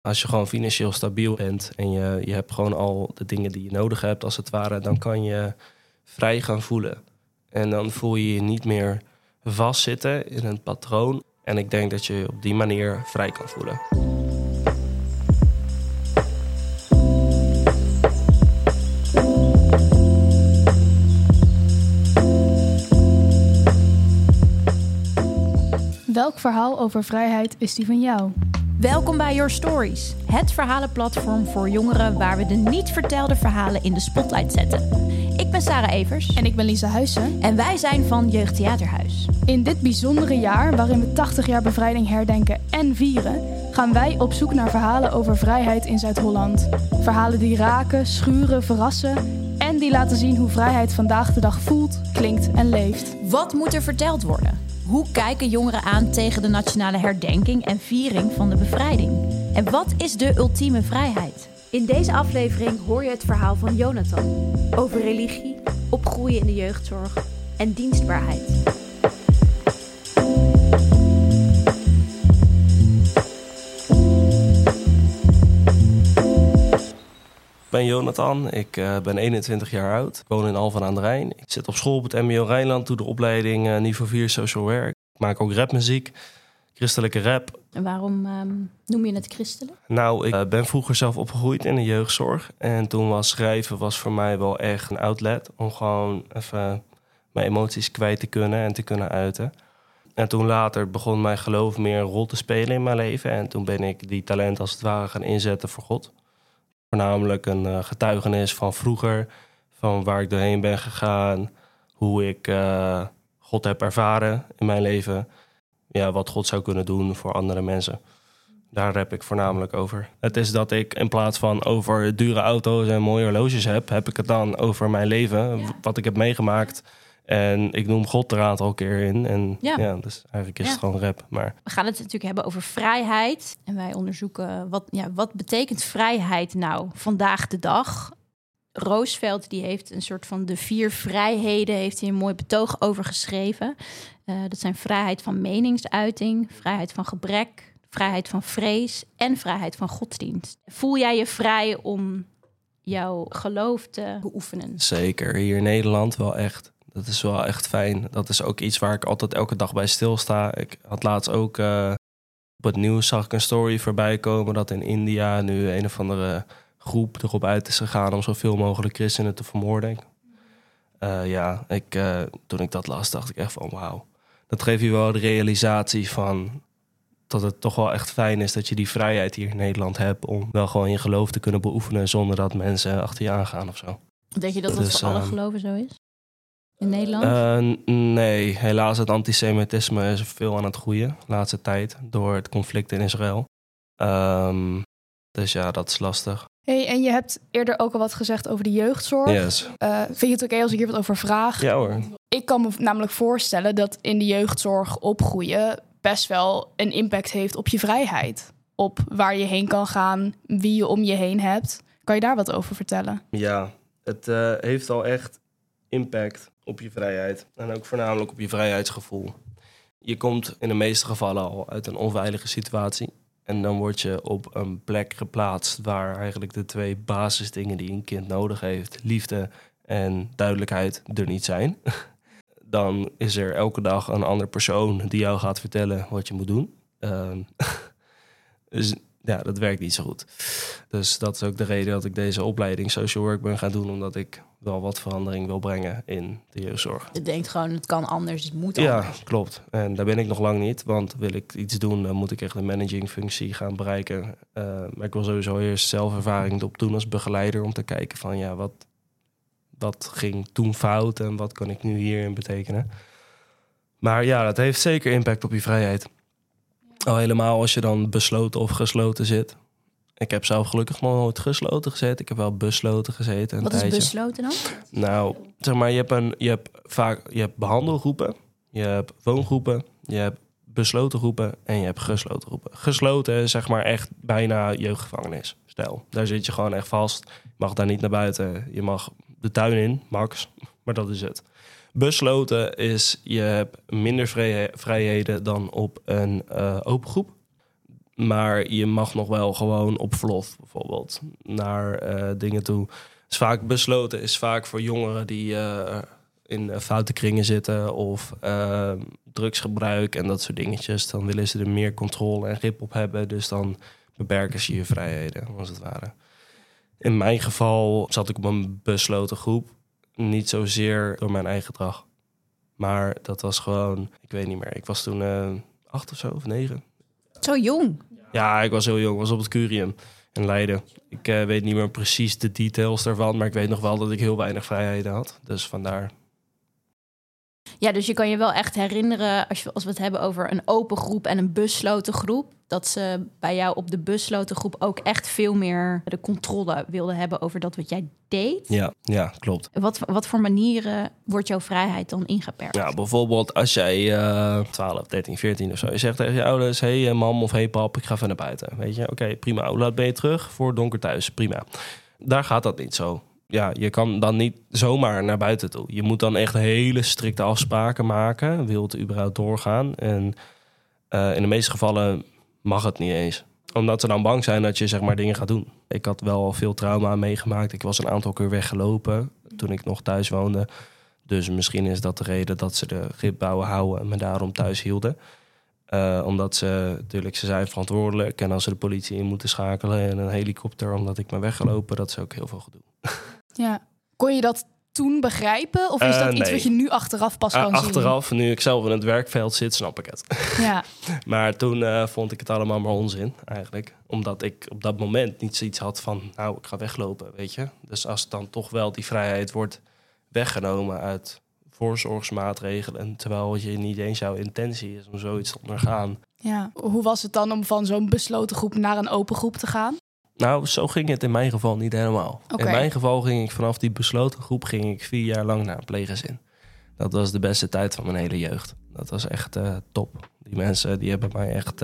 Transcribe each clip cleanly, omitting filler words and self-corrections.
Als je gewoon financieel stabiel bent en je hebt gewoon al de dingen die je nodig hebt, als het ware, dan kan je vrij gaan voelen. En dan voel je je niet meer vastzitten in een patroon. En ik denk dat je op die manier vrij kan voelen. Welk verhaal over vrijheid is die van jou? Welkom bij Your Stories, het verhalenplatform voor jongeren waar we de niet vertelde verhalen in de spotlight zetten. Ik ben Sarah Evers. En ik ben Lisa Huyssen. En wij zijn van Jeugdtheaterhuis. In dit bijzondere jaar, waarin we 80 jaar bevrijding herdenken en vieren, gaan wij op zoek naar verhalen over vrijheid in Zuid-Holland. Verhalen die raken, schuren, verrassen en die laten zien hoe vrijheid vandaag de dag voelt, klinkt en leeft. Wat moet er verteld worden? Hoe kijken jongeren aan tegen de nationale herdenking en viering van de bevrijding? En wat is de ultieme vrijheid? In deze aflevering hoor je het verhaal van Jonathan over religie, opgroeien in de jeugdzorg en dienstbaarheid. Ik ben Jonathan, ik ben 21 jaar oud. Ik woon in Alphen aan de Rijn. Ik zit op school op het MBO Rijnland, doe de opleiding niveau 4 social work. Ik maak ook rapmuziek, christelijke rap. En waarom noem je het christelijk? Nou, ik ben vroeger zelf opgegroeid in de jeugdzorg. En toen was schrijven voor mij wel echt een outlet om gewoon even mijn emoties kwijt te kunnen en te kunnen uiten. En toen later begon mijn geloof meer een rol te spelen in mijn leven. En toen ben ik die talent als het ware gaan inzetten voor God. Voornamelijk een getuigenis van vroeger, van waar ik doorheen ben gegaan, hoe ik God heb ervaren in mijn leven. Ja, wat God zou kunnen doen voor andere mensen. Daar rap ik voornamelijk over. Het is dat ik in plaats van over dure auto's en mooie horloges heb ik het dan over mijn leven, wat ik heb meegemaakt. En ik noem God er een aantal keer in. En dus eigenlijk is het gewoon rap. Maar we gaan het natuurlijk hebben over vrijheid. En wij onderzoeken wat betekent vrijheid nou vandaag de dag. Roosevelt die heeft een soort van de 4 vrijheden, heeft hij een mooi betoog over geschreven. Dat zijn vrijheid van meningsuiting, vrijheid van gebrek, vrijheid van vrees en vrijheid van godsdienst. Voel jij je vrij om jouw geloof te beoefenen? Zeker, hier in Nederland wel echt. Dat is wel echt fijn. Dat is ook iets waar ik altijd elke dag bij stilsta. Ik had laatst ook op het nieuws zag ik een story voorbij komen dat in India nu een of andere groep erop uit is gegaan om zoveel mogelijk christenen te vermoorden. Toen ik dat las, dacht ik echt van wauw. Dat geeft je wel de realisatie van dat het toch wel echt fijn is dat je die vrijheid hier in Nederland hebt om wel gewoon je geloof te kunnen beoefenen zonder dat mensen achter je aangaan of zo. Denk je dat dat voor alle geloven zo is? In Nederland? Nee, helaas het antisemitisme is veel aan het groeien de laatste tijd door het conflict in Israël. Dus ja, dat is lastig. Hey, en je hebt eerder ook al wat gezegd over de jeugdzorg. Yes. Vind je het oké als ik hier wat over vraag? Ja hoor. Ik kan me namelijk voorstellen dat in de jeugdzorg opgroeien best wel een impact heeft op je vrijheid. Op waar je heen kan gaan, wie je om je heen hebt. Kan je daar wat over vertellen? Ja, het heeft al echt impact op je vrijheid. En ook voornamelijk op je vrijheidsgevoel. Je komt in de meeste gevallen al uit een onveilige situatie. En dan word je op een plek geplaatst waar eigenlijk de 2 basisdingen die een kind nodig heeft, liefde en duidelijkheid, er niet zijn. Dan is er elke dag een andere persoon die jou gaat vertellen wat je moet doen. Dus ja, dat werkt niet zo goed. Dus dat is ook de reden dat ik deze opleiding social work ben gaan doen, omdat ik wel wat verandering wil brengen in de jeugdzorg. Je denkt gewoon, het kan anders, het moet anders. Ja, klopt. En daar ben ik nog lang niet, want wil ik iets doen, dan moet ik echt een managingfunctie gaan bereiken. Maar ik wil sowieso eerst zelfervaring op doen als begeleider om te kijken van ja, wat ging toen fout en wat kan ik nu hierin betekenen. Maar ja, dat heeft zeker impact op je vrijheid. Al helemaal als je dan besloten of gesloten zit. Ik heb zelf gelukkig nog nooit gesloten gezeten. Ik heb wel besloten gezeten. Wat is besloten dan? Nou, zeg maar, je hebt behandelgroepen, je hebt woongroepen, je hebt besloten groepen en je hebt gesloten groepen. Gesloten is zeg maar echt bijna jeugdgevangenis. Stel, daar zit je gewoon echt vast. Je mag daar niet naar buiten. Je mag de tuin in, max. Maar dat is het. Besloten is, je hebt minder vrijheden dan op een open groep. Maar je mag nog wel gewoon op verlof bijvoorbeeld naar dingen toe. Is vaak besloten, is vaak voor jongeren die in foute kringen zitten of drugsgebruik en dat soort dingetjes. Dan willen ze er meer controle en grip op hebben. Dus dan beperken ze je vrijheden, als het ware. In mijn geval zat ik op een besloten groep. Niet zozeer door mijn eigen gedrag. Maar dat was gewoon, ik weet niet meer. Ik was toen 8 of zo, of 9. Zo jong. Ja, ik was heel jong. Ik was op het Curium in Leiden. Ik weet niet meer precies de details daarvan. Maar ik weet nog wel dat ik heel weinig vrijheden had. Dus vandaar. Ja, dus je kan je wel echt herinneren, als we het hebben over een open groep en een besloten groep, dat ze bij jou op de besloten groep ook echt veel meer de controle wilden hebben over dat wat jij deed. Ja, klopt. Wat voor manieren wordt jouw vrijheid dan ingeperkt? Ja, bijvoorbeeld als jij 12, 13, 14 of zo, je zegt tegen je ouders, hey mam of hey pap, ik ga even naar buiten. Weet je, oké, prima. Hoe laat ben je terug? Voor donker thuis, prima. Daar gaat dat niet zo. Ja, je kan dan niet zomaar naar buiten toe. Je moet dan echt hele strikte afspraken maken. Wil het überhaupt doorgaan? En in de meeste gevallen mag het niet eens. Omdat ze dan bang zijn dat je zeg maar dingen gaat doen. Ik had wel veel trauma meegemaakt. Ik was een aantal keer weggelopen toen ik nog thuis woonde. Dus misschien is dat de reden dat ze de grip houden en me daarom thuis hielden. Omdat ze zijn verantwoordelijk. En als ze de politie in moeten schakelen en een helikopter omdat ik ben weggelopen, dat is ook heel veel gedoe. Ja. Kon je dat toen begrijpen? Of is dat iets nee. wat je nu achteraf pas kan zien? Achteraf, nu ik zelf in het werkveld zit, snap ik het. Ja. Maar toen vond ik het allemaal maar onzin, eigenlijk. Omdat ik op dat moment niet zoiets had van, nou, ik ga weglopen, weet je. Dus als dan toch wel die vrijheid wordt weggenomen uit voorzorgsmaatregelen, terwijl je niet eens jouw intentie is om zoiets te ondergaan. Ja. Hoe was het dan om van zo'n besloten groep naar een open groep te gaan? Nou, zo ging het in mijn geval niet helemaal. Okay. In mijn geval ging ik vanaf die besloten groep 4 jaar lang naar een pleeggezin. Dat was de beste tijd van mijn hele jeugd. Dat was echt top. Die mensen die hebben mij echt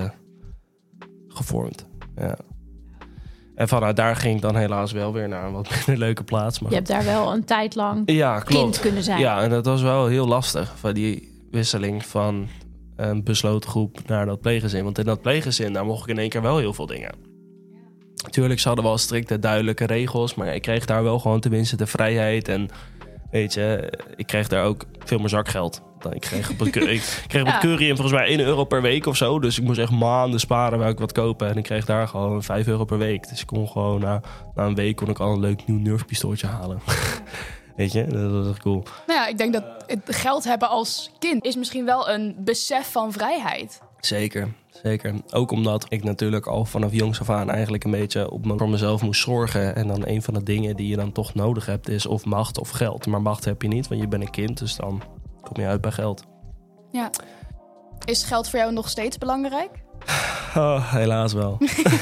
gevormd. Ja. En vanuit daar ging ik dan helaas wel weer naar een wat minder leuke plaats. Maar je hebt daar wel een tijd lang kind kunnen zijn. Ja, en dat was wel heel lastig. Van die wisseling van een besloten groep naar dat pleeggezin. Want in dat pleeggezin, daar mocht ik in één keer wel heel veel dingen. Natuurlijk, ze hadden wel strikte, duidelijke regels. Maar ik kreeg daar wel gewoon tenminste de vrijheid. En weet je, ik kreeg daar ook veel meer zakgeld. Ik kreeg op het Curium volgens mij €1 per week of zo. Dus ik moest echt maanden sparen waar ik wat kopen. En ik kreeg daar gewoon €5 per week. Dus ik kon gewoon na een week kon ik al een leuk nieuw Nerf-pistooltje halen. Weet je, dat was echt cool. Nou ja, ik denk dat het geld hebben als kind is misschien wel een besef van vrijheid. Zeker. Ook omdat ik natuurlijk al vanaf jongs af aan eigenlijk een beetje voor mezelf moest zorgen. En dan een van de dingen die je dan toch nodig hebt is of macht of geld. Maar macht heb je niet, want je bent een kind. Dus dan kom je uit bij geld. Ja. Is geld voor jou nog steeds belangrijk? Oh, helaas wel.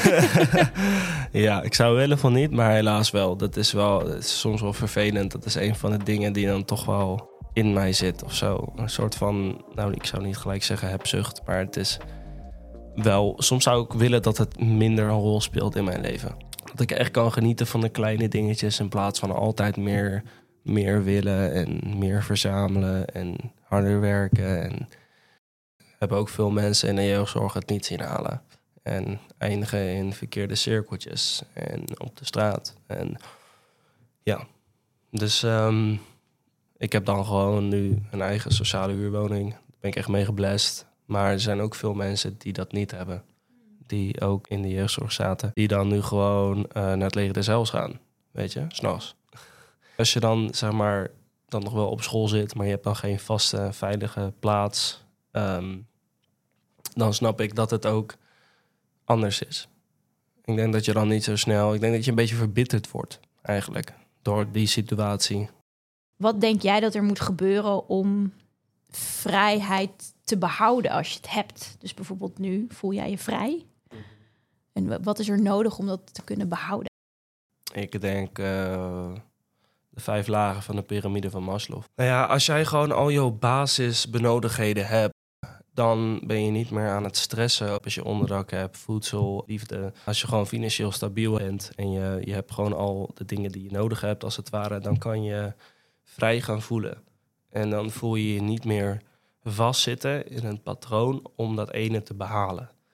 Ja, ik zou willen van niet, maar helaas wel. Dat is soms wel vervelend. Dat is een van de dingen die dan toch wel in mij zit of zo. Een soort van, nou, ik zou niet gelijk zeggen hebzucht, maar het is wel, soms zou ik willen dat het minder een rol speelt in mijn leven. Dat ik echt kan genieten van de kleine dingetjes in plaats van altijd meer willen en meer verzamelen en harder werken. En hebben ook veel mensen in de jeugdzorg het niet zien halen. En eindigen in verkeerde cirkeltjes en op de straat. En ja, dus ik heb dan gewoon nu een eigen sociale huurwoning. Daar ben ik echt mee geblest. Maar er zijn ook veel mensen die dat niet hebben. Die ook in de jeugdzorg zaten. Die dan nu gewoon naar het leger des Heils gaan. Weet je, 's nachts. Als je dan, zeg maar, dan nog wel op school zit, maar je hebt dan geen vaste, veilige plaats, dan snap ik dat het ook anders is. Ik denk dat je dan niet zo snel, ik denk dat je een beetje verbitterd wordt, eigenlijk, door die situatie. Wat denk jij dat er moet gebeuren om vrijheid te behouden als je het hebt? Dus bijvoorbeeld nu, voel jij je vrij? En wat is er nodig om dat te kunnen behouden? Ik denk de 5 lagen van de piramide van Maslow. Nou ja, als jij gewoon al je basisbenodigdheden hebt, dan ben je niet meer aan het stressen. Als je onderdak hebt, voedsel, liefde. Als je gewoon financieel stabiel bent en je hebt gewoon al de dingen die je nodig hebt, als het ware, dan kan je vrij gaan voelen. En dan voel je je niet meer vastzitten in een patroon om dat ene te behalen.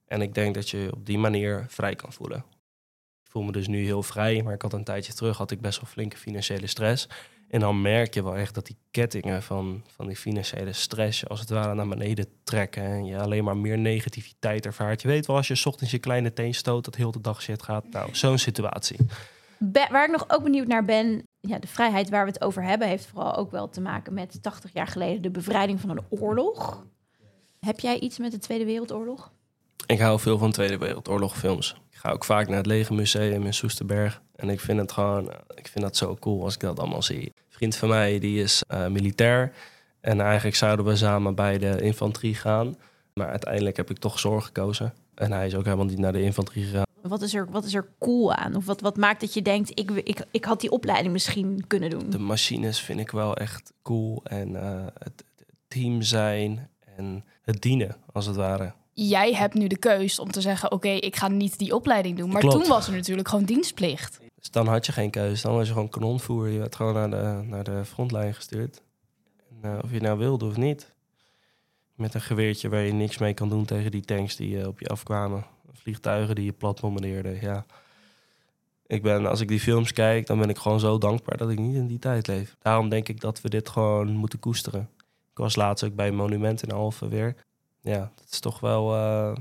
En ik denk dat je op die manier vrij kan voelen. Ik voel me dus nu heel vrij, maar ik had een tijdje terug had ik best wel flinke financiële stress. En dan merk je wel echt dat die kettingen van die financiële stress je als het ware naar beneden trekken. En je alleen maar meer negativiteit ervaart. Je weet wel, als je 's ochtends je kleine teen stoot, dat heel de dag shit gaat. Nou, zo'n situatie. Waar ik nog ook benieuwd naar ben, de vrijheid waar we het over hebben, heeft vooral ook wel te maken met 80 jaar geleden de bevrijding van een oorlog. Heb jij iets met de Tweede Wereldoorlog? Ik hou veel van Tweede Wereldoorlog films. Ik ga ook vaak naar het Legermuseum in Soesterberg. En ik vind het zo cool als ik dat allemaal zie. Een vriend van mij die is militair. En eigenlijk zouden we samen bij de infanterie gaan. Maar uiteindelijk heb ik toch zorg gekozen. En hij is ook helemaal niet naar de infanterie gegaan. Wat is er cool aan? Of wat maakt dat je denkt, ik had die opleiding misschien kunnen doen? De machines vind ik wel echt cool. En het team zijn en het dienen, als het ware. Jij hebt nu de keus om te zeggen, oké, ik ga niet die opleiding doen. Maar Klopt. toen was er natuurlijk gewoon dienstplicht. Dus dan had je geen keus. Dan was je gewoon kanonvoer. Je werd gewoon naar de frontlijn gestuurd. En, of je nou wilde of niet. Met een geweertje waar je niks mee kan doen tegen die tanks die op je afkwamen. Vliegtuigen die je plat bombardeerden. Ja. Als ik die films kijk, dan ben ik gewoon zo dankbaar dat ik niet in die tijd leef. Daarom denk ik dat we dit gewoon moeten koesteren. Ik was laatst ook bij een monument in Alphen weer. Ja, dat is toch wel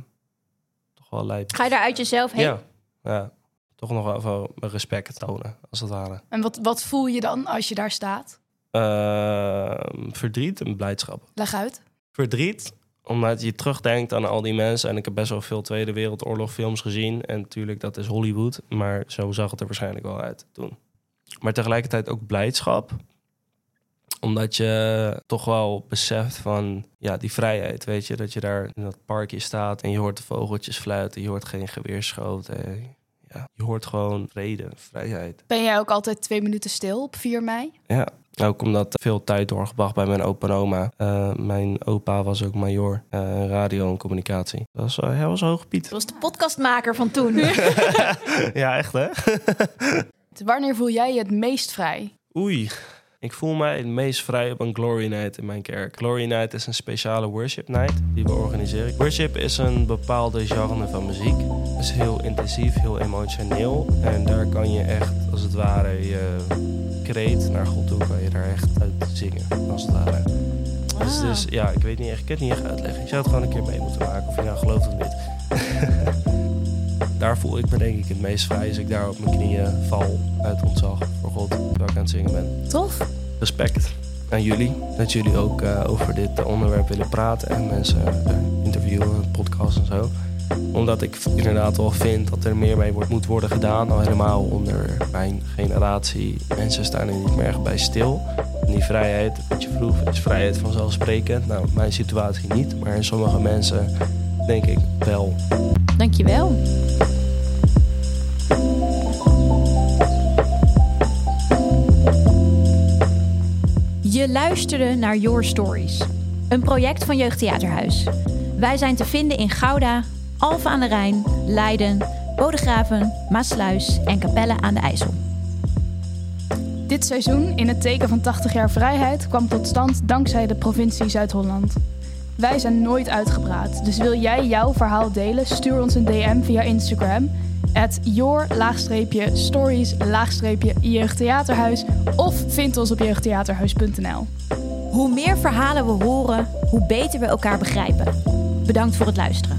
lijp. Ga je daar uit jezelf heen? Ja. Toch nog wel even mijn respect tonen, als het ware. En wat voel je dan als je daar staat? Verdriet en blijdschap. Leg uit. Verdriet, omdat je terugdenkt aan al die mensen. En ik heb best wel veel Tweede Wereldoorlog films gezien. En natuurlijk, dat is Hollywood. Maar zo zag het er waarschijnlijk wel uit toen. Maar tegelijkertijd ook blijdschap. Omdat je toch wel beseft van die vrijheid, weet je. Dat je daar in dat parkje staat en je hoort de vogeltjes fluiten. Je hoort geen geweerschoten. Ja, je hoort gewoon vrede, vrijheid. Ben jij ook altijd 2 minuten stil op 4 mei? Ja, ook omdat veel tijd doorgebracht bij mijn opa en oma. Mijn opa was ook majoor radio en communicatie. Hij was hoog Piet. Dat was de podcastmaker van toen. Ja, echt hè? Wanneer voel jij je het meest vrij? Oei. Ik voel mij het meest vrij op een Glory Night in mijn kerk. Glory Night is een speciale worship night die we organiseren. Worship is een bepaalde genre van muziek. Het is heel intensief, heel emotioneel. En daar kan je echt, als het ware, je kreet naar God toe, kan je daar echt uit zingen, als het ware. Wow. Dus ja, ik weet niet echt, ik kan het niet echt uitleggen. Je zou het gewoon een keer mee moeten maken, of je nou gelooft of niet. Daar voel ik me denk ik het meest vrij als ik daar op mijn knieën val uit ontzag voor God, terwijl ik aan het zingen ben. Tof. Respect aan jullie, dat jullie ook over dit onderwerp willen praten en mensen interviewen, podcasts en zo. Omdat ik inderdaad wel vind dat er meer mee moet worden gedaan, al helemaal onder mijn generatie. Mensen staan er niet meer echt bij stil. En die vrijheid, wat je vroeg, is vrijheid vanzelfsprekend. Nou, mijn situatie niet, maar in sommige mensen denk ik wel. Dankjewel. Je luisterde naar Your Stories, een project van Jeugdtheaterhuis. Wij zijn te vinden in Gouda, Alphen aan de Rijn, Leiden, Bodegraven, Maassluis en Capelle aan de IJssel. Dit seizoen, in het teken van 80 jaar vrijheid, kwam tot stand dankzij de provincie Zuid-Holland. Wij zijn nooit uitgepraat, dus wil jij jouw verhaal delen? Stuur ons een DM via Instagram @your_stories_jeugdtheaterhuis of vind ons op jeugdtheaterhuis.nl. Hoe meer verhalen we horen, hoe beter we elkaar begrijpen. Bedankt voor het luisteren.